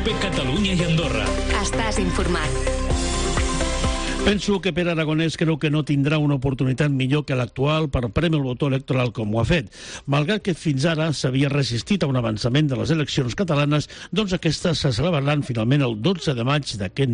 COPE Catalunya i Andorra. Estàs informat. Penso que Pere Aragonès creu que no tindrà una oportunitat millor que l'actual per prendre el votó electoral com ho ha fet. Malgrat que fins ara s'havia resistit a un avançament de les eleccions catalanes, doncs aquestes se celebraran finalment el 12 de maig d'aquest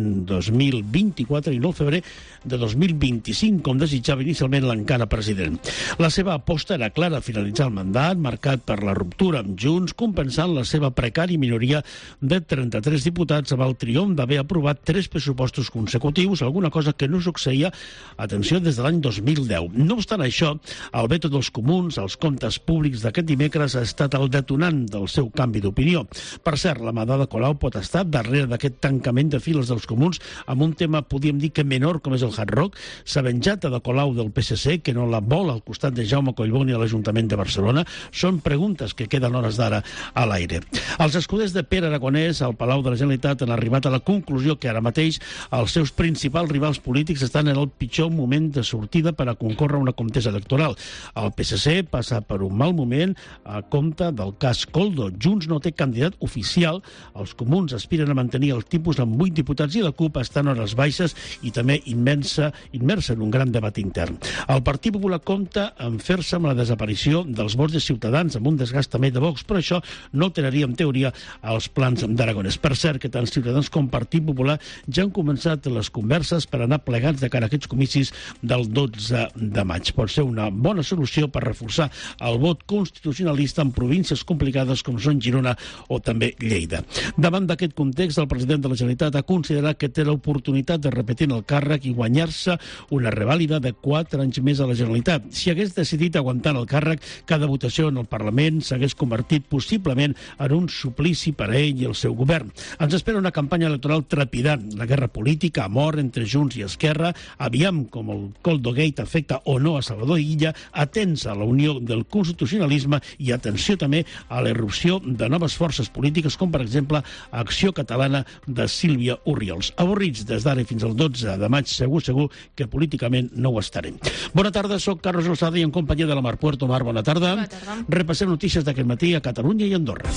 2024 i no el febrer de 2025, com desitjava inicialment l'encara president. La seva aposta era clara, finalitzar el mandat, marcat per la ruptura amb Junts, compensant la seva precària minoria de 33 diputats amb el triomf d'haver aprovat 3 pressupostos consecutius, alguna cosa que no succeïa, atenció, des de l'any 2010. No obstant això, el veto dels comuns als comptes públics d'aquest dimecres ha estat el detonant del seu canvi d'opinió. Per cert, la Madada Colau pot estar darrere d'aquest tancament de files dels comuns amb un tema, podríem dir que menor, com és el Hard Rock. S'ha venjat de Colau del PSC, que no la vol al costat de Jaume Collboni a l'Ajuntament de Barcelona. Són preguntes que queden hores d'ara a l'aire. Els escuders de Pere Aragonès al Palau de la Generalitat han arribat a la conclusió que ara mateix els seus principals rivals polítics estan en el pitjor moment de sortida per a concórrer a una contesa electoral. El PSC passa per un mal moment a compte del cas Koldo. Junts no té candidat oficial, els comuns aspiren a mantenir el tipus amb 8 diputats i la CUP està en hores baixes i també immersa en un gran debat intern. El Partit Popular compta en fer-se amb la desaparició dels vots de Ciutadans, amb un desgast també de Vox, però això no alteraria en teoria els plans d'Aragonès. Per cert, que tant Ciutadans com Partit Popular ja han començat les converses per anar plegats de cara a aquests comicis del 12 de maig. Pot ser una bona solució per reforçar el vot constitucionalista en províncies complicades com són Girona o també Lleida. Davant d'aquest context, el president de la Generalitat ha considerat que té l'oportunitat de repetir en el càrrec i guanyar-se una revàlida de 4 anys més a la Generalitat. Si hagués decidit aguantar el càrrec, cada votació en el Parlament s'hagués convertit possiblement en un suplici per a ell i el seu govern. Ens espera una campanya electoral trepidant, la guerra política a mort entre Junts i Esquerra, aviam com el Koldo Gate afecta o no a Salvador Illa, atents a la unió del constitucionalisme i atenció també a la irrupció de noves forces polítiques com per exemple Acció Catalana de Sílvia Orriols. Avorrits des d'ara fins al 12 de maig, segur que políticament no ho estarem. Bona tarda, soc Carlos Lozada i en companyia de la Mar Puerto. Mar, bona tarda. Bona tarda. Repassem notícies d'aquest matí a Catalunya i Andorra.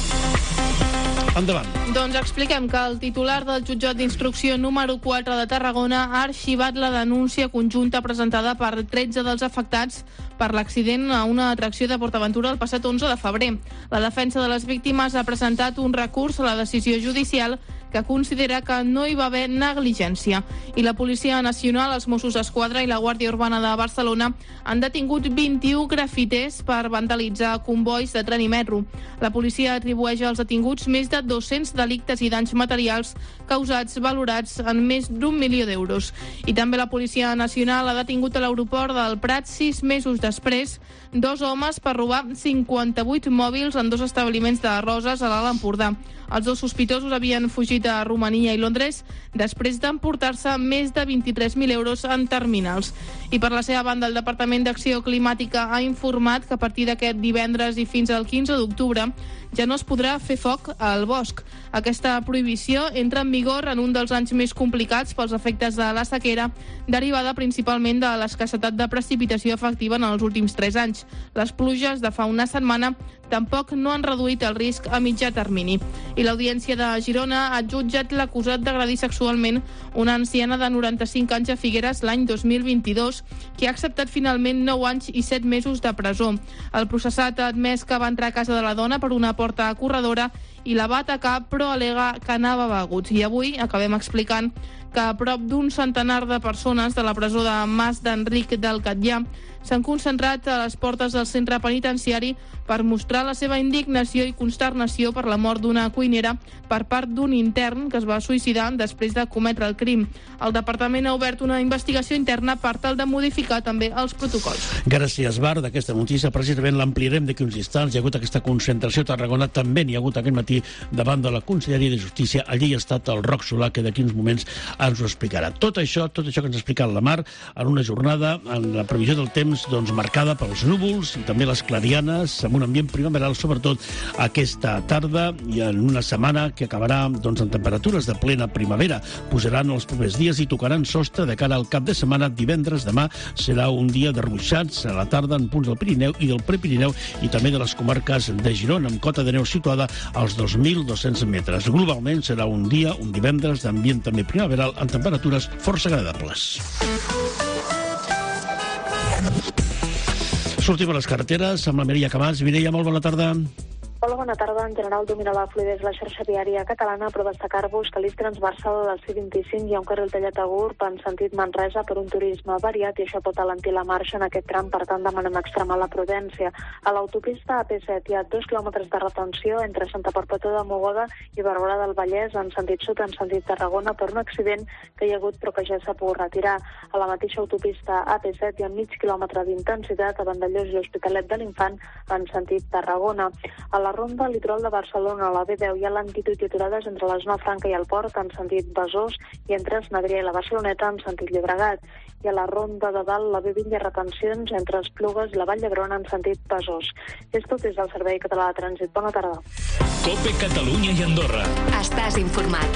Endavant. Doncs expliquem que el titular del jutjat d'instrucció número 4 de Tarragona ha arxivat la denúncia conjunta presentada per 13 dels afectats per l'accident a una atracció de PortAventura el passat 11 de febrer. La defensa de les víctimes ha presentat un recurs a la decisió judicial que considera que no hi va haver negligència. I la Policia Nacional, els Mossos d'Esquadra i la Guàrdia Urbana de Barcelona han detingut 21 grafiters per vandalitzar convois de tren i metro. La policia atribueix als detinguts més de 200 delictes i danys materials causats valorats en més d'1 milió d'euros. I també la Policia Nacional ha detingut a l'aeroport del Prat 6 mesos després 2 homes per robar 58 mòbils en 2 establiments de Roses a l'Alt Empordà. Els 2 sospitosos havien fugit a Romania i Londres després d'emportar-se més de 23.000 euros en terminals. I per la seva banda, el Departament d'Acció Climàtica ha informat que a partir d'aquest divendres i fins al 15 d'octubre ja no es podrà fer foc al bosc. Aquesta prohibició entra en vigor en un dels anys més complicats pels efectes de la sequera, derivada principalment de l'escassetat de precipitació efectiva en els últims 3 anys. Les pluges de fa una setmana tampoc no han reduït el risc a mitjà termini. I l'Audiència de Girona ha jutjat l'acusat d'agredir sexualment una anciana de 95 anys a Figueres l'any 2022, que ha acceptat finalment 9 anys i 7 mesos de presó. El processat ha admès que va entrar a casa de la dona per una porta corredora i la va atacar, però al·lega que anava begut. I avui acabem explicant que a prop d'un centenar de persones de la presó de Mas d'Enric del Catllà s'han concentrat a les portes del centre penitenciari per mostrar la seva indignació i consternació per la mort d'una cuinera per part d'un intern que es va suïcidar després de cometre el crim. El departament ha obert una investigació interna per tal de modificar també els protocols. Gràcies, Bar. D'aquesta notícia precisament l'ampliarem d'aquí uns instants. Hi ha hagut aquesta concentració a Tarragona, també n'hi ha hagut aquest matí davant de la Conselleria de Justícia. Allí hi ha estat el Roc Solà, que d'aquí uns moments ens ho explicarà. Tot això que ens ha explicat la Mar, en una jornada, en la previsió del temps, marcada pels núvols i també les clarianes, amb un ambient primaveral, sobretot aquesta tarda, i en una setmana que acabarà en temperatures de plena primavera. Pujaran els propers dies i tocaran sostre de cara al cap de setmana. Divendres, demà, serà un dia de ruixats a la tarda en punts del Pirineu i del Prepirineu i també de les comarques de Girona, amb cota de neu situada als 2.200 metres. Globalment serà un divendres d'ambient també primaveral amb temperatures força agradables. Sortim a les carreteres amb la Mireia Camats. Mireia, molt bona tarda. Hola, bona tarda. En general domina la fluidesa la xarxa viària catalana, però destacar-vos que l'eix transversal del C25 hi ha un carril tallat a GURB en sentit Manresa per un turisme variat i això pot alentir la marxa en aquest tram, per tant demanem extremar la prudència. A l'autopista AP7 hi ha 2 quilòmetres de retenció entre Santa Perpètua de Mogoda i Barberà del Vallès en sentit sud, en sentit Tarragona, per un accident que hi ha hagut però que ja s'ha pogut retirar. A la mateixa autopista AP7 hi ha mig quilòmetre d'intensitat a Vandellòs i l'Hospitalet de l'Infant en sentit Tarragona. A la ronda litoral de Barcelona, a la B10, hi ha lentitud i aturades entre la zona Franca i el Port en sentit Besòs i entre Esnedria i la Barceloneta en sentit Llobregat. I a la ronda de dalt, la B20 hi ha retencions entre Esplugues i la Vall d'Hebron en sentit Besòs. És tot des del Servei Català de Trànsit. Bona tarda. COPE Catalunya i Andorra. Estàs informat.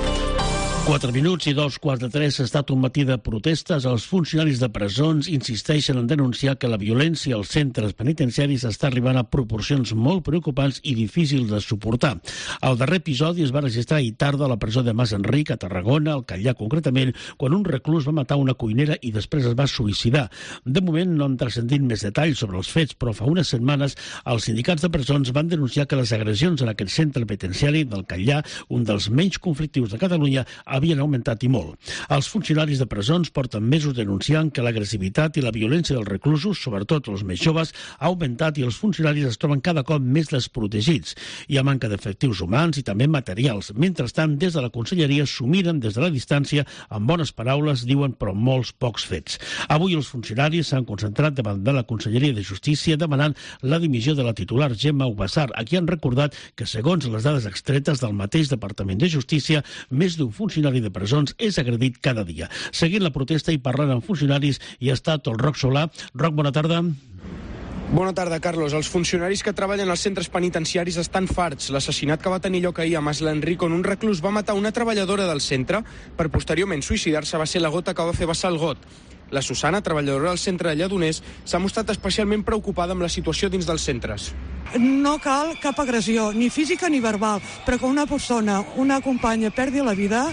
4 minuts i 2:45 ha estat un matí de protestes. Els funcionaris de presons insisteixen en denunciar que la violència als centres penitenciaris està arribant a proporcions molt preocupants i difícils de suportar. El darrer episodi es va registrar ahir tarda a la presó de Mas Enric, a Tarragona, al Catllar concretament, quan un reclús va matar una cuinera i després es va suïcidar. De moment no han transcendit més detalls sobre els fets, però fa unes setmanes els sindicats de presons van denunciar que les agressions en aquest centre penitenciari del Catllar, un dels menys conflictius de Catalunya, havien augmentat i molt. Els funcionaris de presons porten mesos denunciant que l'agressivitat i la violència dels reclusos, sobretot els més joves, ha augmentat i els funcionaris es troben cada cop més desprotegits. Hi ha manca d'efectius humans i també materials. Mentrestant, des de la Conselleria s'ho miren des de la distància, amb bones paraules, diuen, però molts pocs fets. Avui els funcionaris s'han concentrat davant de la Conselleria de Justícia demanant la dimissió de la titular Gemma Ubassar, a qui han recordat que, segons les dades extretes del mateix Departament de Justícia, més d'un funcionari de presons és agredit cada dia. Seguint la protesta i parlant amb funcionaris hi ha estat el Roc Solà. Roc, bona tarda. Bona tarda, Carlos. Els funcionaris que treballen als centres penitenciaris estan farts. L'assassinat que va tenir lloc ahir a Mas Enric, on un reclús va matar una treballadora del centre per posteriorment suïcidar-se, va ser la gota que va fer vessar el got. La Susana, treballadora del centre de Lledoners, s'ha mostrat especialment preocupada amb la situació dins dels centres. No cal cap agressió, ni física ni verbal, però que una persona, una companya, perdi la vida,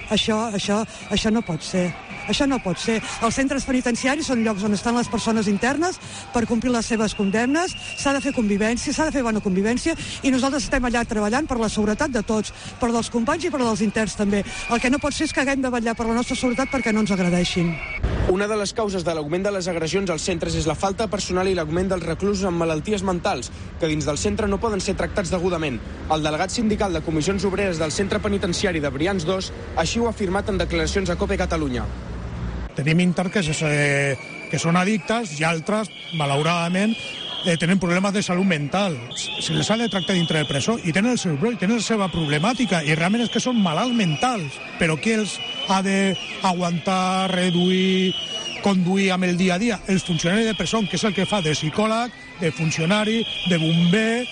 això no pot ser. Això no pot ser. Els centres penitenciaris són llocs on estan les persones internes per complir les seves condemnes, s'ha de fer convivència, s'ha de fer bona convivència i nosaltres estem allà treballant per la seguretat de tots, per dels companys i per dels interns també. El que no pot ser és que haguem de vetllar per la nostra seguretat perquè no ens agredeixin. Una de les causes de l'augment de les agressions als centres és la falta de personal i l'augment dels reclusos amb malalties mentals, que dins del centre no poden ser tractats degudament. El delegat sindical de Comissions Obreres del centre penitenciari de Brians 2 així ho ha afirmat en declaracions a COPE Catalunya. Tenim interns que són addictes i altres, malauradament, tenen problemes de salut mental. Se les ha de tractar dintre de presó i tenen el seu brou, i tenen la seva problemàtica i realment és que són malalts mentals. Però qui els ha d'aguantar, reduir, conduir amb el dia a dia? Els funcionaris de presó, que és el que fa de psicòleg, de funcionari, de bomber,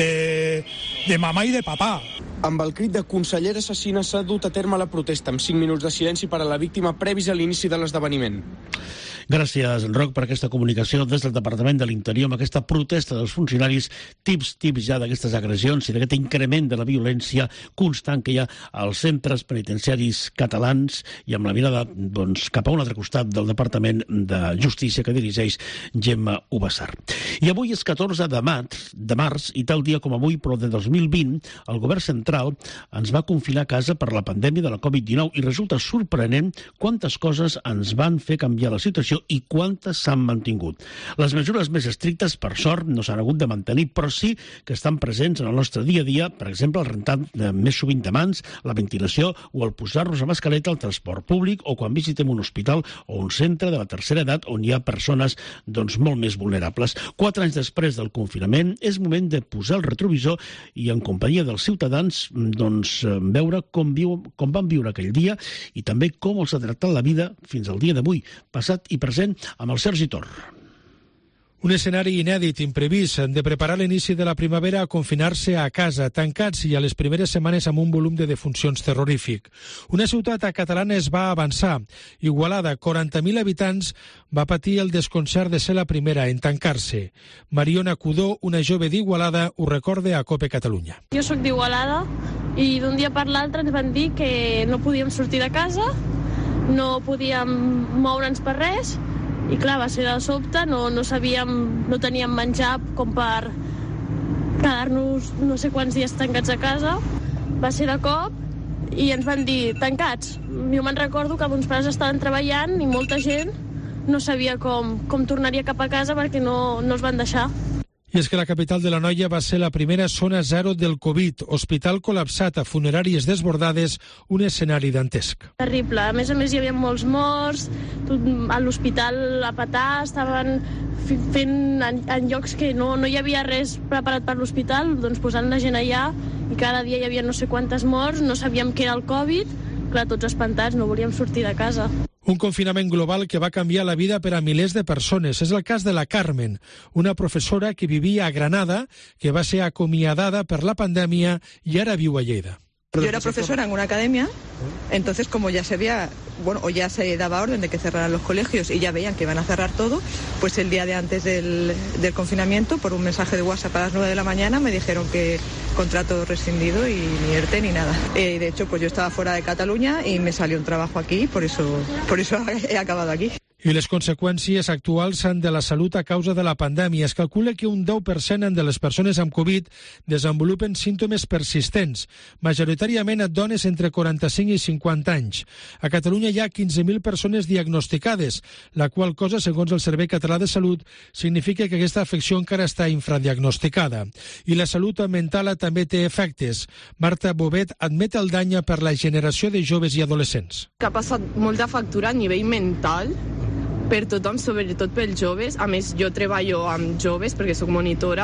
de mamà i de papà. Amb el crit de consellera assassina s'ha dut a terme la protesta amb 5 minuts de silenci per a la víctima previs a l'inici de l'esdeveniment. Gràcies, Roc, per aquesta comunicació des del Departament de l'Interior amb aquesta protesta dels funcionaris, tips ja d'aquestes agressions i d'aquest increment de la violència constant que hi ha als centres penitenciaris catalans i amb la mirada cap a un altre costat del Departament de Justícia que dirigeix Gemma Ubassar. I avui és 14 de març i tal dia com avui, però de 2020, el govern central ens va confinar a casa per la pandèmia de la Covid-19 i resulta sorprenent quantes coses ens van fer canviar la situació i quantes s'han mantingut. Les mesures més estrictes, per sort, no s'han hagut de mantenir, però sí que estan presents en el nostre dia a dia, per exemple, el rentar més sovint de mans, la ventilació o el posar-nos a mascareta al transport públic o quan visitem un hospital o un centre de la tercera edat on hi ha persones molt més vulnerables. 4 anys després del confinament és moment de posar el retrovisor i en companyia dels ciutadans veure com van viure aquell dia i també com els ha tractat la vida fins al dia d'avui, passat i present, amb el Sergi Tor. Un escenari inèdit, imprevist, de preparar l'inici de la primavera a confinar-se a casa, tancats i a les primeres setmanes amb un volum de defuncions terrorífic. Una ciutat catalana es va avançar. Igualada, 40.000 habitants, va patir el desconcert de ser la primera en tancar-se. Mariona Cudó, una jove d'Igualada, ho recorda a COPE Catalunya. Jo sóc d'Igualada i d'un dia per l'altre ens van dir que no podíem sortir de casa, no podíem moure'ns per res. I clar, va ser de sobte, no sabíem, no teníem menjar com per quedar-nos no sé quants dies tancats a casa. Va ser de cop i ens van dir tancats. Jo me'n recordo que uns pares estaven treballant i molta gent no sabia com tornaria cap a casa perquè no els van deixar. I és que la capital de l'Anoia va ser la primera zona zero del Covid, hospital col·lapsat, a funeràries desbordades, un escenari dantesc. Terrible. A més, hi havia molts morts, a l'hospital a petar, estaven fent en llocs que no hi havia res preparat per l'hospital, doncs posant la gent allà, i cada dia hi havia no sé quantes morts, no sabíem què era el Covid, clar, tots espantats, no volíem sortir de casa. Un confinament global que va canviar la vida per a milers de persones. És el cas de la Carmen, una professora que vivia a Granada, que va ser acomiadada per la pandèmia i ara viu a Lleida. Yo era profesora en una academia, entonces como ya se veía, o ya se daba orden de que cerraran los colegios y ya veían que iban a cerrar todo, pues el día de antes del confinamiento, por un mensaje de WhatsApp a las 9 de la mañana, me dijeron que contrato rescindido y ni ERTE ni nada. De hecho, pues yo estaba fuera de Cataluña y me salió un trabajo aquí, por eso he acabado aquí. I les conseqüències actuals de la salut a causa de la pandèmia. Es calcula que un 10% de les persones amb Covid desenvolupen símptomes persistents, majoritàriament a dones entre 45 i 50 anys. A Catalunya hi ha 15.000 persones diagnosticades, la qual cosa, segons el Servei Català de Salut, significa que aquesta afecció encara està infradiagnosticada. I la salut mental també té efectes. Marta Bobet admet el dany per la generació de joves i adolescents. Que ha passat molta factura a nivell mental per tothom, sobretot pels joves. A més, jo treballo amb joves perquè sóc monitora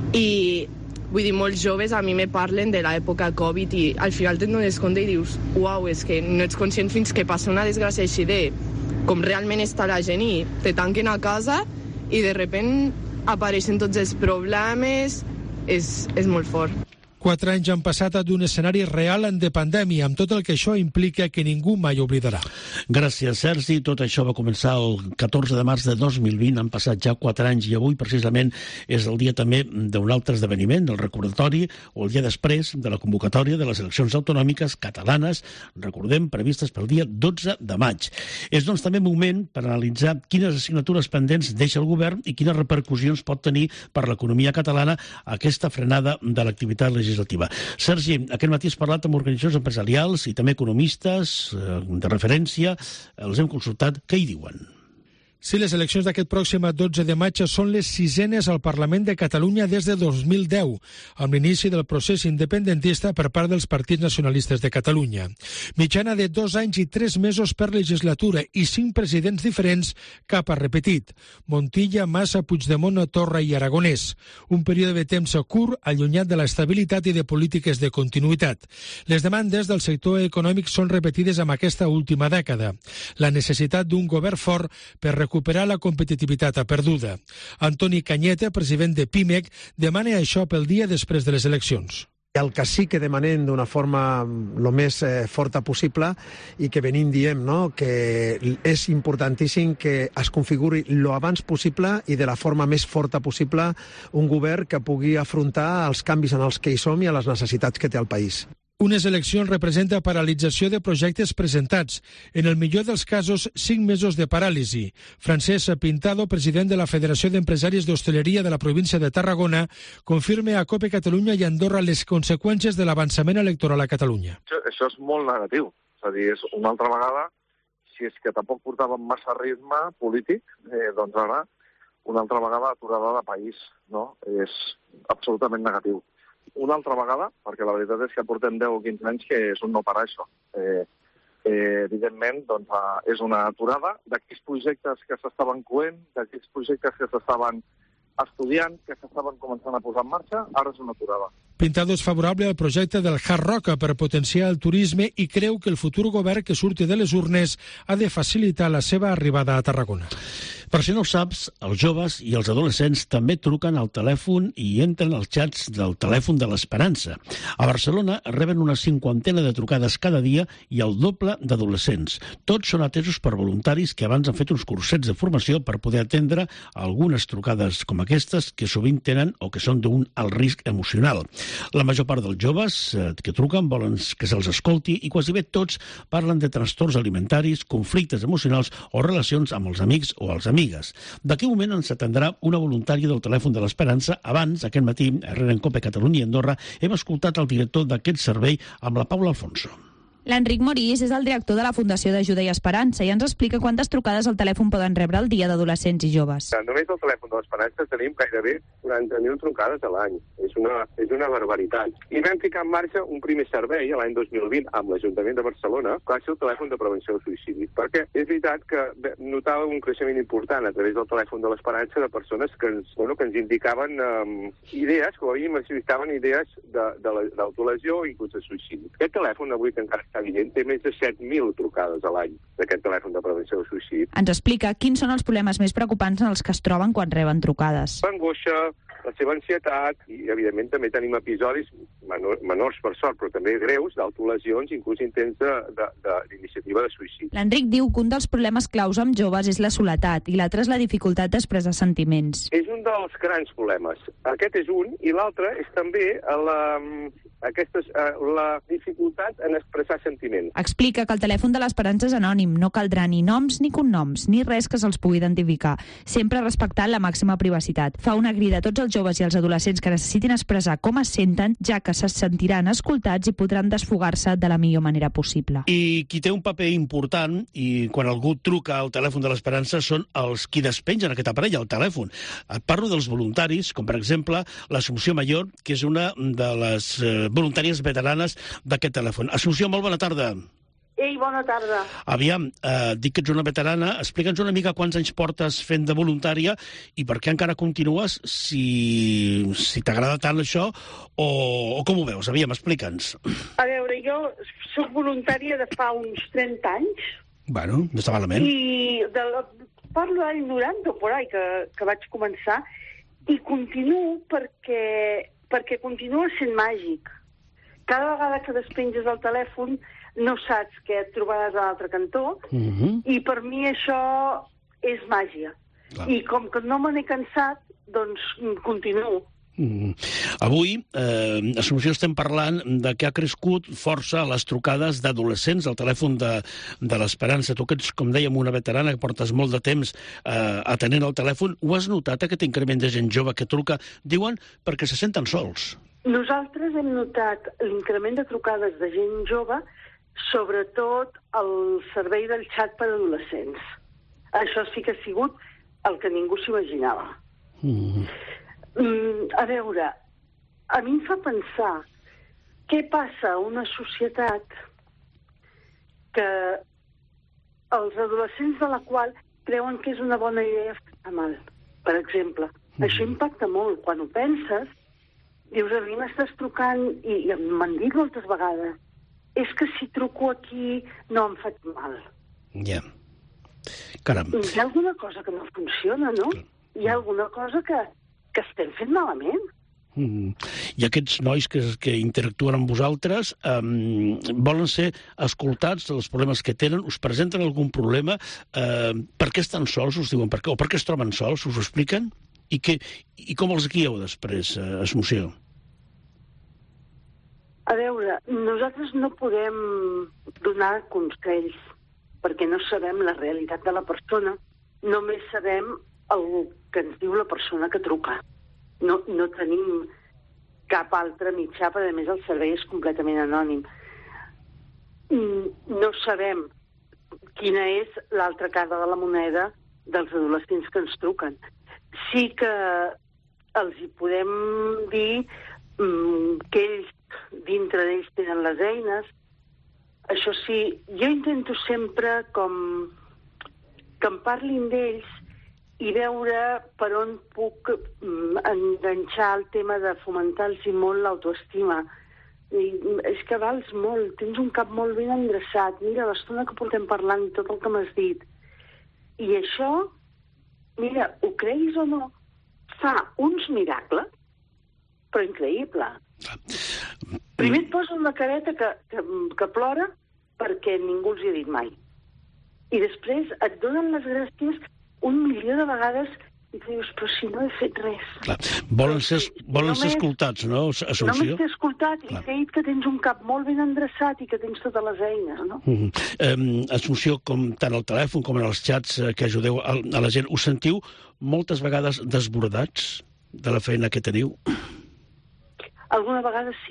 i vull dir, molts joves a mi me parlen de l'època Covid i al final te'n dones compte i dius uau, és que no ets conscient fins que passa una desgràcia així de com realment està la gent i te tanquen a casa i de repent apareixen tots els problemes. És molt fort. 4 anys han passat d'un escenari real de pandèmia, amb tot el que això implica que ningú mai oblidarà. Gràcies, Sergi. Tot això va començar el 14 de març de 2020. Han passat ja 4 anys i avui, precisament, és el dia també d'un altre esdeveniment, del recordatori, o el dia després de la convocatòria de les eleccions autonòmiques catalanes, recordem, previstes pel dia 12 de maig. És, doncs, també moment per analitzar quines assignatures pendents deixa el govern i quines repercussions pot tenir per l'economia catalana aquesta frenada de l'activitat legislativa. Sergi, aquest matí has parlat amb organitzacions empresarials i també economistes de referència. Els hem consultat. Què hi diuen? Sí, les eleccions d'aquest pròxim 12 de maig són les 6enes al Parlament de Catalunya des de 2010, amb l'inici del procés independentista per part dels partits nacionalistes de Catalunya. Mitjana de 2 anys i 3 mesos per legislatura i 5 presidents diferents, cap ha repetit. Montilla, Massa, Puigdemont, Torra i Aragonès. Un període de temps curt, allunyat de l'estabilitat i de polítiques de continuïtat. Les demandes del sector econòmic són repetides amb aquesta última dècada. La necessitat d'un govern fort per recuperar la competitivitat perduda. Antoni Cañete, president de PIMEC, demana això pel dia després de les eleccions. El que sí que demanem d'una forma el més forta possible i que venim diem, no? Que és importantíssim que es configuri lo abans possible i de la forma més forta possible un govern que pugui afrontar els canvis en els que hi som i a les necessitats que té el país. Unes eleccions representa paralització de projectes presentats. En el millor dels casos, 5 mesos de paràlisi. Francesc Pintado, president de la Federació d'Empresaris d'Hostaleria de la província de Tarragona, confirma a COPE Catalunya i Andorra les conseqüències de l'avançament electoral a Catalunya. Això és molt negatiu. És a dir, és una altra vegada, si és que tampoc portàvem massa ritme polític, doncs ara una altra vegada aturada de país, no? És absolutament negatiu. Una altra vegada, perquè la veritat és que portem 10 o 15 anys que és un no parar això. Evidentment, doncs, és una aturada d'aquells projectes que s'estaven coent, d'aquells projectes que s'estaven estudiant, que s'estaven començant a posar en marxa, ara és una aturada. Pintado és favorable al projecte del Hard Rock per potenciar el turisme i creu que el futur govern que surti de les urnes ha de facilitar la seva arribada a Tarragona. Per si no ho saps, els joves i els adolescents també truquen al telèfon i entren als xats del telèfon de l'Esperança. A Barcelona reben una 50 de trucades cada dia i el doble d'adolescents. Tots són atesos per voluntaris que abans han fet uns cursets de formació per poder atendre algunes trucades com aquestes que sovint tenen o que són d'un alt risc emocional. La major part dels joves que truquen volen que se'ls escolti i quasi bé tots parlen de trastorns alimentaris, conflictes emocionals o relacions amb els amics o els amigues. D'aquí un moment ens atendrà una voluntària del telèfon de l'Esperança. Abans, aquest matí, a RN COPE Catalunya i Andorra, hem escoltat el director d'aquest servei amb la Paula Alfonso. L'Enric Morís és el director de la Fundació d'Ajuda i Esperança i ens explica quantes trucades al telèfon poden rebre al dia d'adolescents i joves. Només al telèfon de l'Esperança tenim gairebé 40.000 trucades a l'any. És una barbaritat. I vam ficar en marxa un primer servei l'any 2020 amb l'Ajuntament de Barcelona, que va ser el telèfon de prevenció del suïcidi. Perquè és veritat que notava un creixement important a través del telèfon de l'Esperança de persones que ens indicaven idees, com a mínim necessitaven idees d'autolesió i inclús de suïcidi. Aquest telèfon avui que encara està vigent té més de 7.000 trucades a l'any d'aquest telèfon de prevenció del suïcidi. Ens explica quins són els problemes més preocupants en els que es troben quan reben trucades. L'angoixa, la seva ansietat i, evidentment, també tenim episodis menors per sort, però també greus, d'autolesions, inclús intents d'iniciativa de suïcidi. L'Enric diu que un dels problemes claus amb joves és la soledat i l'altre és la dificultat d'expressar sentiments. És un dels grans problemes. Aquest és un, i l'altre és també la dificultat en expressar sentiments. Explica que el telèfon de l'Esperança és anònim, no caldrà ni noms ni cognoms, ni res que se'ls pugui identificar, sempre respectant la màxima privacitat. Fa una crida a tots els joves i els adolescents que necessitin expressar com es senten, ja que se sentiran escoltats i podran desfogar-se de la millor manera possible. I qui té un paper important, i quan algú truca al telèfon de l'Esperança, són els qui despengen aquest aparell, el telèfon. Et parlo dels voluntaris, com per exemple l'Assumpció Mayor, que és una de les voluntàries veteranes d'aquest telèfon. Assumpció, molt bona tarda. Ei, bona tarda. Aviam, dic que ets una veterana. Explica'ns una mica quants anys portes fent de voluntària i per què encara continues, si t'agrada tant això, o com ho veus? Aviam, explica'ns. A veure, jo soc voluntària de fa uns 30 anys. Bueno, no està malament. I parlo d'any 90 o por ahí, que vaig començar, i continuo perquè continua sent màgic. Cada vegada que despenges el telèfon no saps què et trobaràs a l'altre cantó, i per mi això és màgia. Clar. I com que no me n'he cansat, doncs continuo. Avui, Assumpció, estem parlant de que ha crescut força les trucades d'adolescents al telèfon de l'Esperança. Tu que ets, com dèiem, una veterana que portes molt de temps atenent el telèfon, ho has notat, aquest increment de gent jove que truca? Diuen perquè se senten sols. Nosaltres hem notat l'increment de trucades de gent jove, sobretot el servei del xat per adolescents. Això sí que ha sigut el que ningú s'imaginava. A veure, a mi em fa pensar què passa a una societat que els adolescents de la qual creuen que és una bona idea fer mal. Per exemple, això impacta molt. Quan ho penses, dius, a mi m'estàs trucant, i m'han dit moltes vegades, és que si truco aquí no em faig mal. Ja. Caram. Hi ha alguna cosa que no funciona, no? Hi ha alguna cosa que estem fent malament. I aquests nois que interactuen amb vosaltres volen ser escoltats dels problemes que tenen, us presenten algun problema, per què estan sols, us diuen, o per què es troben sols, us ho expliquen? I com els guieu després, Assumpció? A veure, nosaltres no podem donar consells perquè no sabem la realitat de la persona, només sabem el que ens diu la persona que truca. No tenim cap altre mitjà, perquè a més el servei és completament anònim. No sabem quina és l'altra cara de la moneda dels adolescents que ens truquen. Sí que els hi podem dir que ells, dintre d'ells, tenen les eines. Això sí, jo intento sempre que em parlin d'ells i veure per on puc enganxar el tema de fomentar-los molt l'autoestima. És que vals molt, tens un cap molt ben endreçat, mira l'estona que portem parlant i tot el que m'has dit. I això, mira, ho creguis o no, fa uns miracles, però increïble. Primer et posa una careta que plora perquè ningú els hi ha dit mai. I després et donen les gràcies 1.000.000 de vegades i tu dius, però si no he fet res. Clar. Volen ser escoltats, no, Assumpció? Només t'he escoltat i t'he dit que tens un cap molt ben endreçat i que tens totes les eines, no? Assumpció, com tant al telèfon com en els xats que ajudeu a la gent, us sentiu moltes vegades desbordats de la feina que teniu? Alguna vegada sí.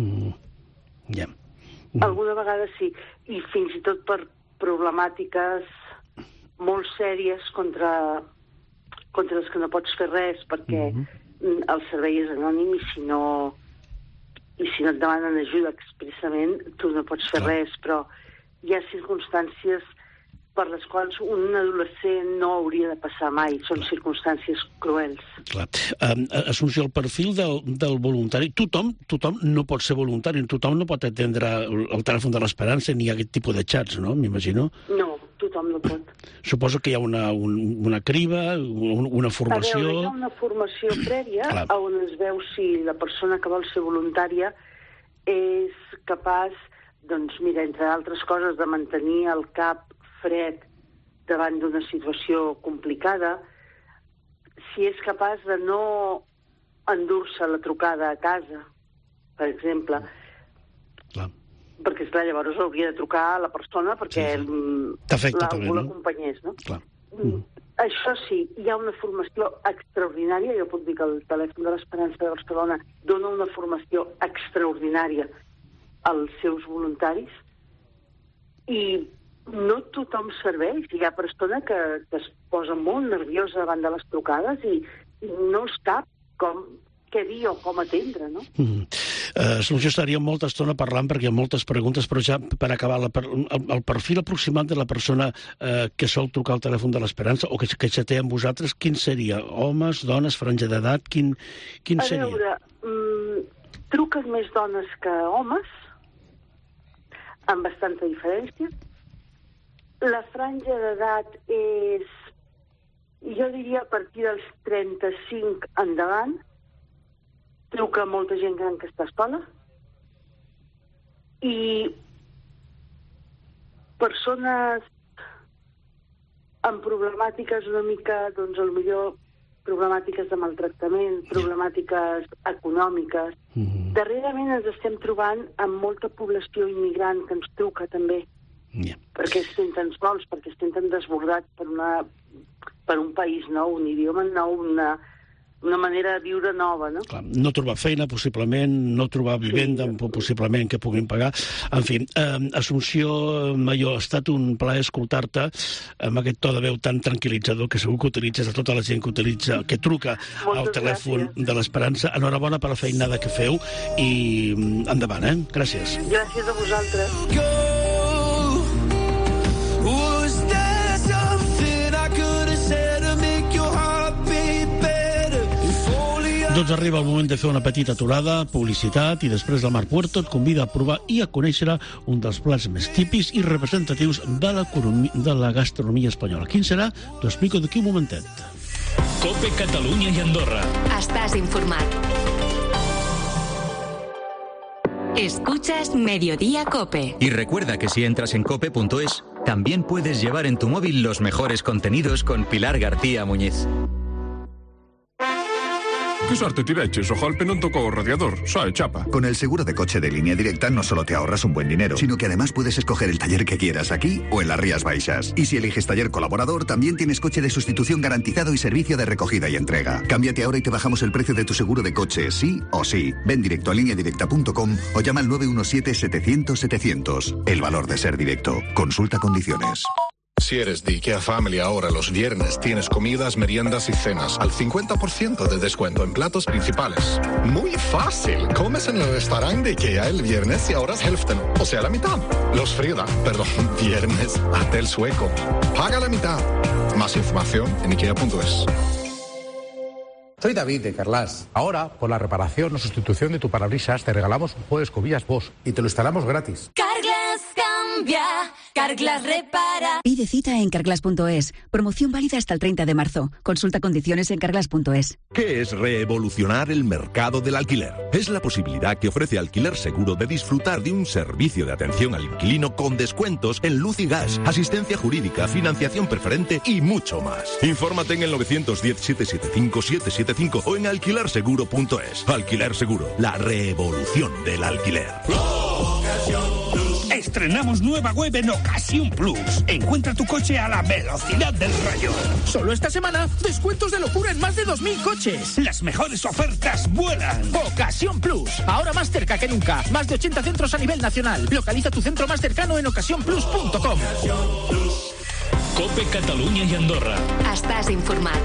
Alguna vegada sí. I fins i tot per problemàtiques molt sèries contra les que no pots fer res, perquè el servei és anònim i si no et demanen ajuda expressament, tu no pots fer res, però hi ha circumstàncies per les quals un adolescent no hauria de passar mai. Són circumstàncies cruels. Clar. Assumpció, el perfil del voluntari... Tothom no pot ser voluntari, tothom no pot atendre el telèfon de l'Esperança ni aquest tipus de xats, no? M'imagino. No, tothom no pot. Suposo que hi ha una criba, una formació... A veure, hi ha una formació prèvia on es veu si la persona que vol ser voluntària és capaç, doncs mira, entre altres coses, de mantenir el cap fred davant d'una situació complicada, si és capaç de no endur-se la trucada a casa, per exemple. Clar. Perquè, esclar, llavors hauria de trucar a la persona perquè algú l'acompanyés, no? Clar. Això sí, hi ha una formació extraordinària, jo puc dir que el telèfon de l'Esperança de Barcelona dona una formació extraordinària als seus voluntaris i no tothom serveix. Hi ha persona que es posa molt nerviosa davant de les trucades i no els sap què dir o com atendre, no? Jo estaria molta estona parlant perquè hi ha moltes preguntes, però ja per acabar, el perfil aproximat de la persona que sol trucar al telèfon de l'Esperança o que xatea amb vosaltres, quin seria? Homes, dones, franja d'edat, quin seria? A veure, truquen més dones que homes, amb bastanta diferència. La franja d'edat és, jo diria, a partir dels 35 endavant. Truca molta gent gran que està sola. I persones amb problemàtiques una mica, doncs, potser problemàtiques de maltractament, problemàtiques econòmiques. Darrerament ens estem trobant amb molta població immigrant que ens truca també. Perquè es senten sols, perquè es senten desbordats per un país nou, un idioma nou, una manera de viure nova, no? Clar, no trobar feina, possiblement, no trobar vivenda, possiblement, que puguin pagar. En fi, Assumpció Mayó, ha estat un plaer escoltar-te amb aquest to de veu tan tranquil·litzador que segur que utilitzes a tota la gent que truca al telèfon de l'Esperança. Enhorabona per la feinada que feu i endavant, Gràcies. Gràcies a vosaltres. Doncs arriba el moment de fer una petita aturada, publicitat, i després el Marc Puerto et convida a provar i a conèixer un dels plats més típics i representatius de la gastronomia espanyola. Quin serà? T'ho explico d'aquí un momentet. COPE Catalunya i Andorra. Estàs informat. Escuchas Mediodía Cope. Y recuerda que si entras en cope.es, también puedes llevar en tu móvil los mejores contenidos con Pilar García Muñiz. ¿Qué suerte te eches? Ojalá no tocó radiador, sabe chapa. Con el seguro de coche de Línea Directa no solo te ahorras un buen dinero, sino que además puedes escoger el taller que quieras aquí o en las Rías Baixas. Y si eliges taller colaborador, también tienes coche de sustitución garantizado y servicio de recogida y entrega. Cámbiate ahora y te bajamos el precio de tu seguro de coche, sí o sí. Ven directo a lineadirecta.com o llama al 917-700-700. El valor de ser directo. Consulta condiciones. Si eres de IKEA Family ahora los viernes tienes comidas, meriendas y cenas al 50% de descuento en platos principales. Muy fácil. Comes en el restaurante de IKEA el viernes y ahorras hälften, o sea la mitad. Viernes, hasta el sueco. Paga la mitad. Más información en ikea.es. Soy David de Carglass. Ahora, por la reparación o sustitución de tu parabrisas, te regalamos un juego de escobillas Bosch y te lo instalamos gratis. Carglass cambia, Carglass repara. Pide cita en carglass.es. Promoción válida hasta el 30 de marzo. Consulta condiciones en carglass.es. ¿Qué es revolucionar el mercado del alquiler? Es la posibilidad que ofrece Alquiler Seguro de disfrutar de un servicio de atención al inquilino con descuentos en luz y gas, asistencia jurídica, financiación preferente y mucho más. Infórmate en el 910-775-775 o en alquilerseguro.es. Alquiler Seguro, la revolución del alquiler. Estrenamos nueva web en Ocasión Plus. Encuentra tu coche a la velocidad del rayo. Solo esta semana, descuentos de locura en más de 2.000 coches. Las mejores ofertas vuelan. Ocasión Plus, ahora más cerca que nunca. Más de 80 centros a nivel nacional. Localiza tu centro más cercano en ocasiónplus.com. Cope Catalunya i Andorra. Estàs informat.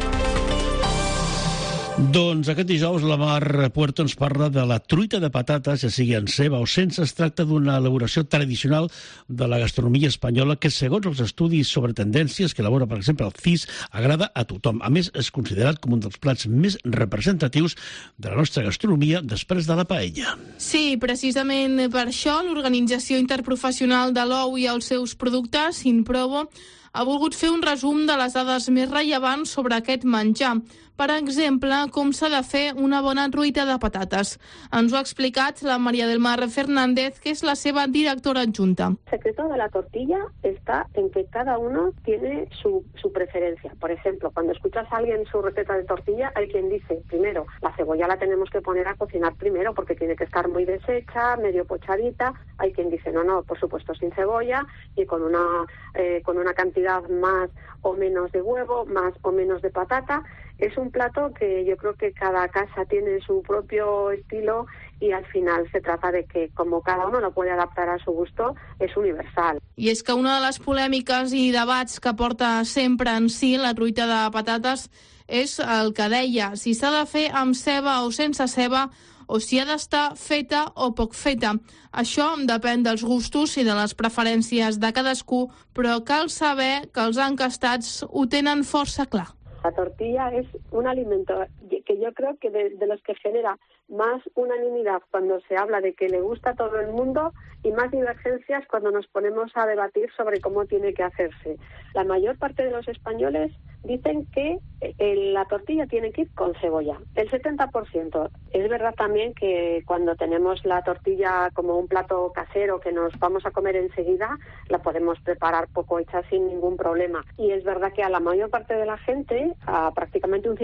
Doncs aquest dijous la Mar Puerto ens parla de la truita de patates, ja sigui en ceba o sense. Es tracta d'una elaboració tradicional de la gastronomia espanyola que, segons els estudis sobre tendències que elabora, per exemple, el CIS, agrada a tothom. A més, és considerat com un dels plats més representatius de la nostra gastronomia després de la paella. Sí, precisament per això l'Organització Interprofessional de l'Ou i els seus productes, Inprovo, ha volgut fer un resum de les dades més rellevants sobre aquest menjar. Per exemple, com s'ha de fer una bona truita de patates. Ens ho ha explicat la María del Mar Fernández, que es la seva directora adjunta. El secreto de la tortilla está en que cada uno tiene su preferencia. Por ejemplo, cuando escuchas a alguien su receta de tortilla, hay quien dice, primero, la cebolla la tenemos que poner a cocinar primero porque tiene que estar muy deshecha, medio pochadita. Hay quien dice, no, por supuesto, sin cebolla y con una cantidad más o menos de huevo, más o menos de patata. Es un plato que yo creo que cada casa tiene su propio estilo y al final se trata de que, como cada uno lo puede adaptar a su gusto, es universal. I és que una de les polèmiques i debats que porta sempre en si la truita de patates és el que deia, si s'ha de fer amb ceba o sense ceba, o si ha d'estar feta o poc feta. Això depèn dels gustos i de les preferències de cadascú, però cal saber que els encastats ho tenen força clar. La tortilla es un alimento que yo creo que de los que genera más unanimidad cuando se habla de que le gusta a todo el mundo y más divergencias cuando nos ponemos a debatir sobre cómo tiene que hacerse. La mayor parte de los españoles dicen que la tortilla tiene que ir con cebolla, el 70%. Es verdad también que cuando tenemos la tortilla como un plato casero que nos vamos a comer enseguida, la podemos preparar poco hecha sin ningún problema. Y es verdad que a la mayor parte de la gente, a prácticamente un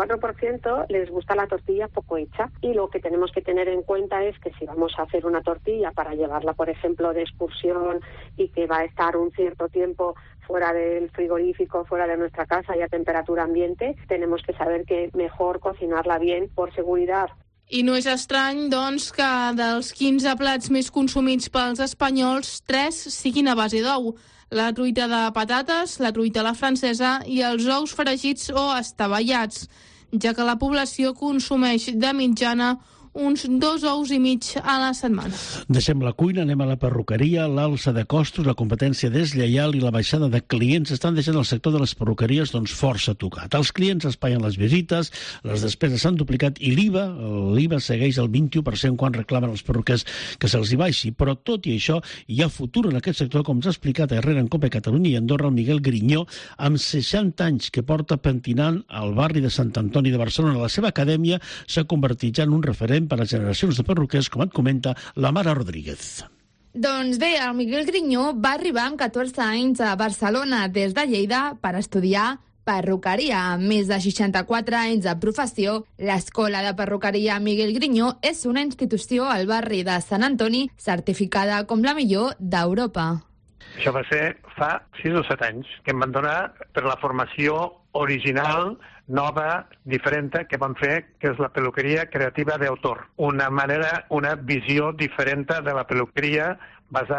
54%, les gusta la tortilla poco hecha. Y lo que tenemos que tener en cuenta es que si vamos a hacer una tortilla para llevarla, por ejemplo, de excursión y que va a estar un cierto tiempo fuera del frigorífico, fuera de nuestra casa y a temperatura ambiente, tenemos que saber que mejor cocinarla bien por seguridad. I no és estrany, doncs, que dels 15 plats més consumits pels espanyols, 3 siguin a base d'ou. La truita de patates, la truita a la francesa i els ous fregits o estavellats, ja que la població consumeix de mitjana uns 2 ous i mig a la setmana. Deixem la cuina, anem a la perruqueria. L'alça de costos, la competència deslleial i la baixada de clients estan deixant el sector de les perruqueries força tocat. Els clients espaien les visites, les despeses s'han duplicat i l'IVA segueix el 21% quan reclamen els perruquers que se'ls hi baixi. Però tot i això, hi ha futur en aquest sector, com s'ha explicat a Herrera en Cope Catalunya i Andorra el Miguel Grinyó, amb 60 anys que porta pentinant al barri de Sant Antoni de Barcelona. La seva acadèmia s'ha convertit ja en un referent per a generacions de perruquers, com et comenta la Mara Rodríguez. Doncs bé, el Miguel Grinyó va arribar amb 14 anys a Barcelona des de Lleida per estudiar perruqueria. Amb més de 64 anys de professió, l'Escola de Perruqueria Miguel Grinyó és una institució al barri de Sant Antoni certificada com la millor d'Europa. Això va ser fa 6 o 7 anys que em van donar per la formació original, nova, diferent, que vam fer, que és la peluqueria creativa d'autor. Una visió diferent de la peluqueria basada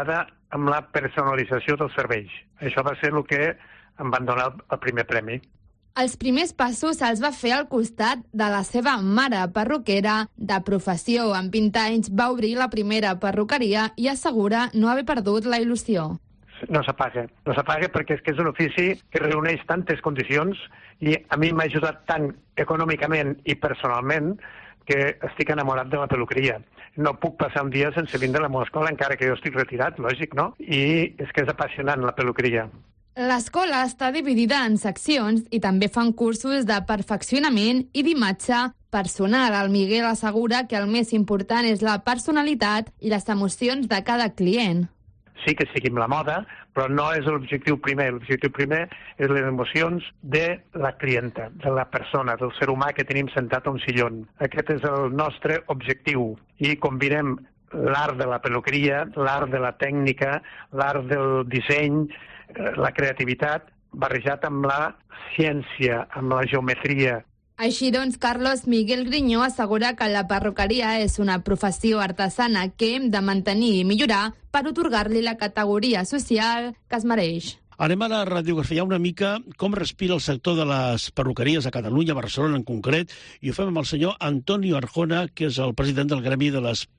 amb la personalització dels serveis. Això va ser el que em van donar el primer premi. Els primers passos se'ls va fer al costat de la seva mare, perruquera de professió. Amb 20 anys va obrir la primera perruqueria i assegura no haver perdut la il·lusió. No s'apaga perquè és que és un ofici que reuneix tantes condicions i a mi m'ha ajudat tant econòmicament i personalment que estic enamorat de la peluqueria. No puc passar un dia sense vindre a la meva escola, encara que jo estic retirat, lògic, no? I és que és apassionant la peluqueria. L'escola està dividida en seccions i també fan cursos de perfeccionament i d'imatge personal. El Miguel assegura que el més important és la personalitat i les emocions de cada client. Sí que sigui amb la moda, però no és l'objectiu primer. L'objectiu primer és les emocions de la clienta, de la persona, del ser humà que tenim sentat a un sillon. Aquest és el nostre objectiu. I combinem l'art de la peluqueria, l'art de la tècnica, l'art del disseny, la creativitat, barrejat amb la ciència, amb la geometria. Així doncs, Carlos Miguel Griñó assegura que la perruqueria és una professió artesana que hem de mantenir i millorar per otorgar-li la categoria social que es mereix. Anem a radiografiar una mica com respira el sector de les perruqueries a Catalunya, a Barcelona en concret, i ho fem amb el senyor Antonio Arjona, que és el president del gremi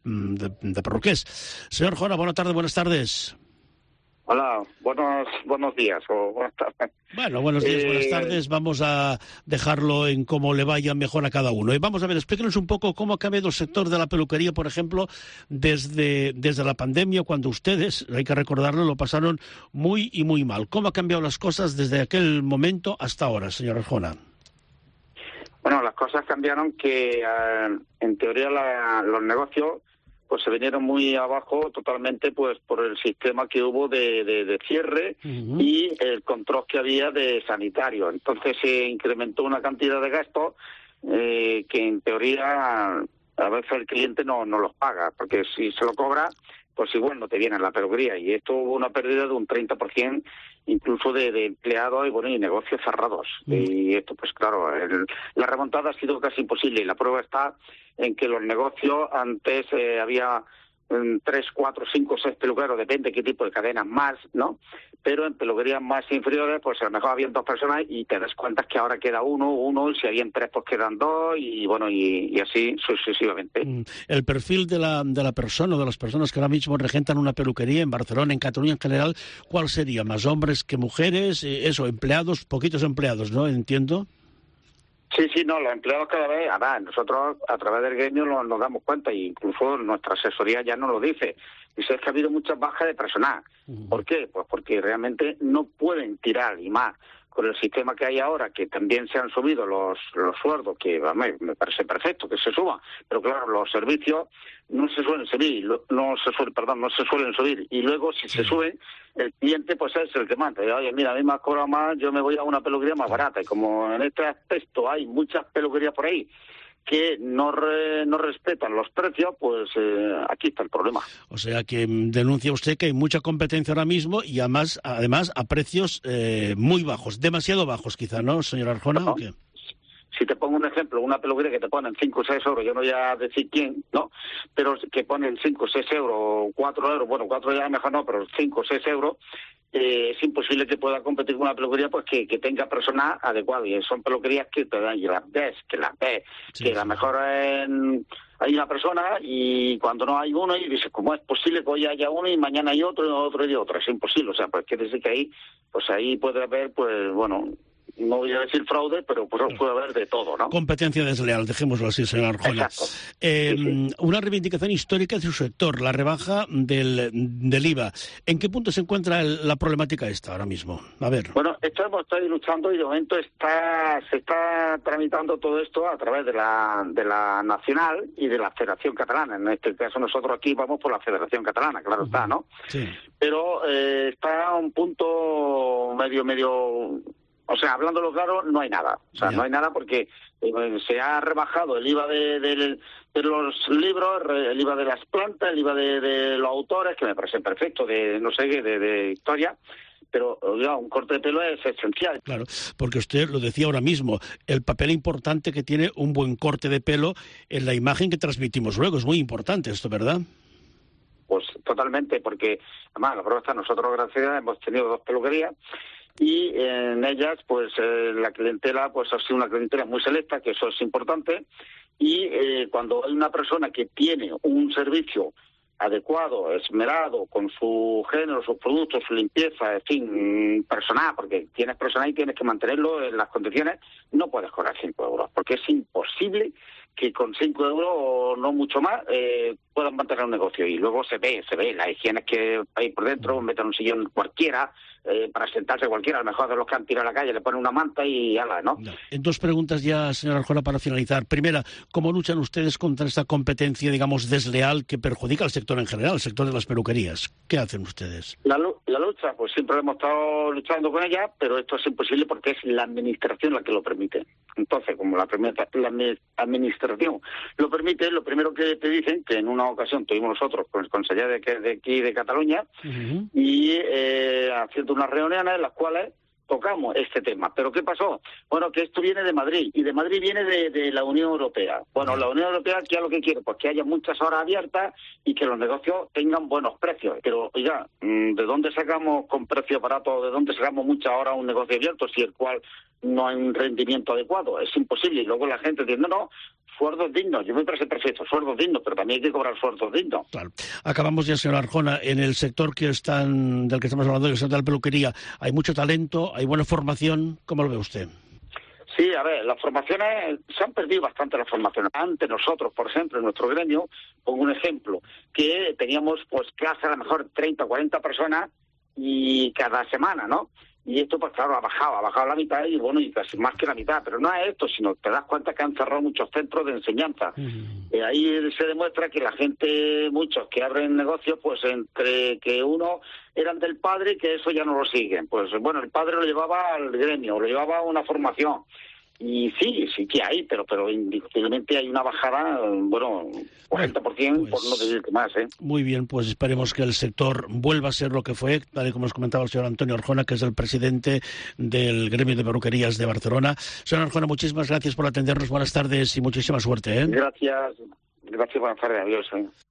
de perruquers. Senyor Arjona, buenas tardes. Hola, buenos días o buenas tardes. Bueno, buenos días, buenas tardes. Vamos a dejarlo en cómo le vaya mejor a cada uno. Y vamos a ver, explíquenos un poco cómo ha cambiado el sector de la peluquería, por ejemplo, desde la pandemia, cuando ustedes, hay que recordarlo, lo pasaron muy y muy mal. ¿Cómo ha cambiado las cosas desde aquel momento hasta ahora, señor Arjona? Bueno, las cosas cambiaron que, en teoría, los negocios pues se vinieron muy abajo totalmente pues por el sistema que hubo de cierre y el control que había de sanitario. Entonces se incrementó una cantidad de gastos que en teoría a veces el cliente no los paga, porque si se lo cobra, pues igual no te viene a la peluquería. Y esto hubo una pérdida de un 30% incluso de empleados y negocios cerrados. Y esto, pues claro, la remontada ha sido casi imposible. Y la prueba está en que los negocios antes había 3, 4, 5, 6 peluqueros, depende qué tipo de cadenas más, ¿no? Pero en peluquerías más inferiores, pues a lo mejor habían 2 personas y te das cuenta que ahora queda uno, y si habían 3, pues quedan 2, y bueno, y así sucesivamente. El perfil de la persona o de las personas que ahora mismo regentan una peluquería en Barcelona, en Cataluña en general, ¿cuál sería? ¿Más hombres que mujeres? Empleados, poquitos empleados, ¿no? Entiendo. Sí, no, los empleados cada vez, nosotros a través del gremio nos damos cuenta, e incluso nuestra asesoría ya nos lo dice. Dice que ha habido muchas bajas de personal. ¿Por qué? Pues porque realmente no pueden tirar, y más con el sistema que hay ahora, que también se han subido los sueldos, que me parece perfecto que se suban, pero claro, los servicios no se suelen subir, y luego si se suben, el cliente pues es el que manda. Oye, mira, a mí me has cobrado más, yo me voy a una peluquería más barata, y como en este aspecto hay muchas peluquerías por ahí que no respetan los precios, pues aquí está el problema. O sea que denuncia usted que hay mucha competencia ahora mismo y además a precios muy bajos, demasiado bajos quizá, ¿no, señor Arjona? No. ¿O qué? Si te pongo un ejemplo, una peluquería que te ponen 5 o 6 euros, yo no voy a decir quién, ¿no? Pero que ponen 5 o 6 euros, 4 euros, bueno, 4 ya mejor no, pero 5 o 6 euros, es imposible que pueda competir con una peluquería pues que tenga personal adecuado. Y son peluquerías que te dan, y las ves, que a lo mejor hay una persona y cuando no hay uno, y dices, ¿cómo es posible que hoy haya uno y mañana hay otro y otro? Es imposible, o sea, pues quiere decir que ahí puede haber, pues bueno, no voy a decir fraude, pero pues puede haber de todo, ¿no? Competencia desleal, dejémoslo así, señor Arjona. Sí. Una reivindicación histórica de su sector, la rebaja del IVA. ¿En qué punto se encuentra la problemática esta ahora mismo? A ver. Bueno, estamos luchando y de momento se está tramitando todo esto a través de la Nacional y de la Federación Catalana. En este caso nosotros aquí vamos por la Federación Catalana, claro está, ¿no? Sí. Pero está a un punto medio... O sea, hablándolo claro, no hay nada. O sea, no hay nada porque se ha rebajado el IVA de los libros, el IVA de las plantas, el IVA de los autores, que me parece perfecto, de historia. Pero un corte de pelo es esencial. Claro, porque usted lo decía ahora mismo, el papel importante que tiene un buen corte de pelo en la imagen que transmitimos luego. Es muy importante esto, ¿verdad? pues totalmente, porque además la prueba está, nosotros gracias hemos tenido 2 peluquerías y en ellas pues la clientela pues ha sido una clientela muy selecta, que eso es importante, y cuando hay una persona que tiene un servicio adecuado, esmerado, con su género, sus productos, su limpieza, en fin, personal, porque tienes personal y tienes que mantenerlo en las condiciones, no puedes cobrar 5 euros, porque es imposible que con 5 euros o no mucho más puedan mantener un negocio. Y luego se ve la higiene que hay por dentro, meten un sillón cualquiera, para sentarse cualquiera, a lo mejor de los que han tirado a la calle, le ponen una manta y ala, ¿no? Dos preguntas ya, señora Arjona, para finalizar. Primera, ¿cómo luchan ustedes contra esta competencia, digamos, desleal que perjudica al sector en general, al sector de las peluquerías? ¿Qué hacen ustedes? La lucha, pues siempre hemos estado luchando con ella, pero esto es imposible porque es la administración la que lo permite. Entonces, como la administración lo permite, lo primero que te dicen, que en una ocasión tuvimos nosotros con el conseller de aquí de Cataluña, y haciendo unas reuniones en las cuales tocamos este tema. ¿Pero qué pasó? Bueno, que esto viene de Madrid, y de Madrid viene de la Unión Europea. Bueno, la Unión Europea, ¿qué es lo que quiere? Pues que haya muchas horas abiertas y que los negocios tengan buenos precios. Pero, oiga, ¿de dónde sacamos con precio barato, de dónde sacamos muchas horas un negocio abierto si el cual no hay un rendimiento adecuado? Es imposible. Y luego la gente dice, no, sueldos dignos. Yo me parece perfecto, sueldos dignos, pero también hay que cobrar sueldos dignos. Claro. Acabamos ya, señora Arjona, en el sector del que estamos hablando, el sector de la peluquería, hay mucho talento, hay buena formación. ¿Cómo lo ve usted? Sí, a ver, las formaciones, se han perdido bastante las formaciones. Antes nosotros, por ejemplo, en nuestro gremio, pongo un ejemplo, que teníamos pues clase a lo mejor 30 o 40 personas y cada semana, ¿no? Y esto, pues claro, ha bajado la mitad y bueno, y casi más que la mitad. Pero no es esto, sino te das cuenta que han cerrado muchos centros de enseñanza. Ahí se demuestra que la gente, muchos que abren negocios, pues entre que uno eran del padre, que eso ya no lo siguen. Pues bueno, el padre lo llevaba al gremio, lo llevaba a una formación. Y sí que hay, pero indiscutiblemente hay una bajada, bueno, 40%, pues, por no decir que más, ¿eh? Muy bien, pues esperemos que el sector vuelva a ser lo que fue, tal y como nos comentaba el señor Antonio Arjona, que es el presidente del Gremio de Peluquerías de Barcelona. Señor Arjona, muchísimas gracias por atendernos, buenas tardes y muchísima suerte, ¿eh? Gracias, buenas tardes, adiós.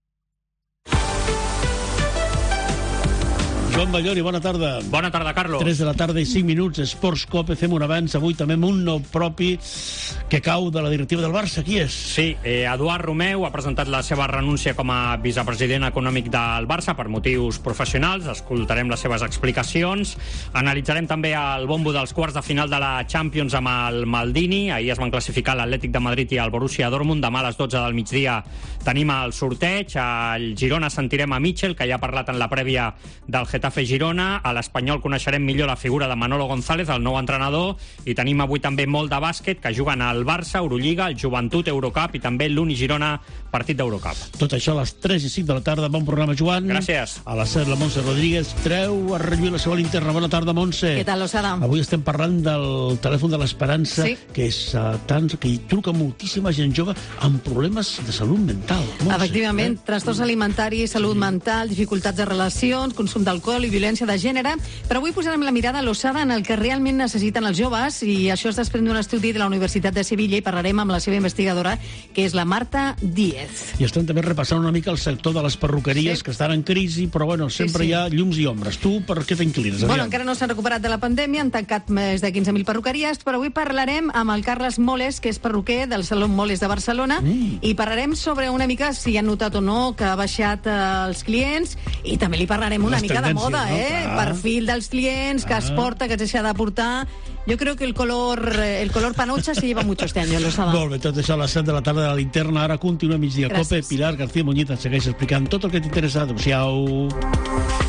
Joan Ballori, bona tarda. Bona tarda, Carlos. 3 de la tarda i 5 minuts, Esports Cope, fem un avanç avui també amb un nou propi que cau de la directiva del Barça. Qui és? Sí, Eduard Romeu ha presentat la seva renúncia com a vicepresident econòmic del Barça per motius professionals. Escoltarem les seves explicacions. Analitzarem també el bombo dels quarts de final de la Champions amb el Maldini. Ahir es van classificar l'Atlètic de Madrid i el Borussia Dortmund. Demà a les 12 del migdia tenim el sorteig. Al Girona sentirem a Michel, que ja ha parlat en la prèvia del Getafe Girona. A l'Espanyol coneixerem millor la figura de Manolo González, el nou entrenador, i tenim avui també molt de bàsquet, que juguen al Barça, Eurolliga, el Joventut, Eurocup i també l'Uni Girona, partit d'Eurocup. Tot això a les 3 i 5 de la tarda. Bon programa, Joan. Gràcies. A les 7, la Montse Rodríguez treu a renyir la seva linterna. Bona tarda, Montse. Què tal, Lozada? Avui estem parlant del telèfon de l'Esperança, sí, que hi truca moltíssima gent jove amb problemes de salut mental. Montse, efectivament, trastorns alimentaris, salut mental, dificultats de relacions, consum d'alcohol i violència de gènere. Però avui posarem la mirada a Lozada en el que realment necessiten els joves, i això es desprèn d'un estudi de la Universitat de Sevilla, i parlarem amb la seva investigadora, que és la Marta Díez. I estem també repassant una mica el sector de les perruqueries, sí, que estan en crisi, però bueno, sempre hi ha llums i ombres. Tu per què t'inclines? Bueno, encara no s'han recuperat de la pandèmia, han tancat més de 15.000 perruqueries, però avui parlarem amb el Carles Moles, que és perruquer del Saló Moles de Barcelona, i parlarem sobre una mica si han notat o no que ha baixat els clients, i també li parlarem una mica de moda, no? Perfil dels clients, que es porta, que es deixa de portar. Yo creo que el color panocha se lleva mucho este año, Lozada. Molt bé, tot això a les 7 de la tarda de la linterna. Ara continua Migdia Cope. Pilar García Muñiz ens segueix explicant tot el que t'interessa. Adéu-siau.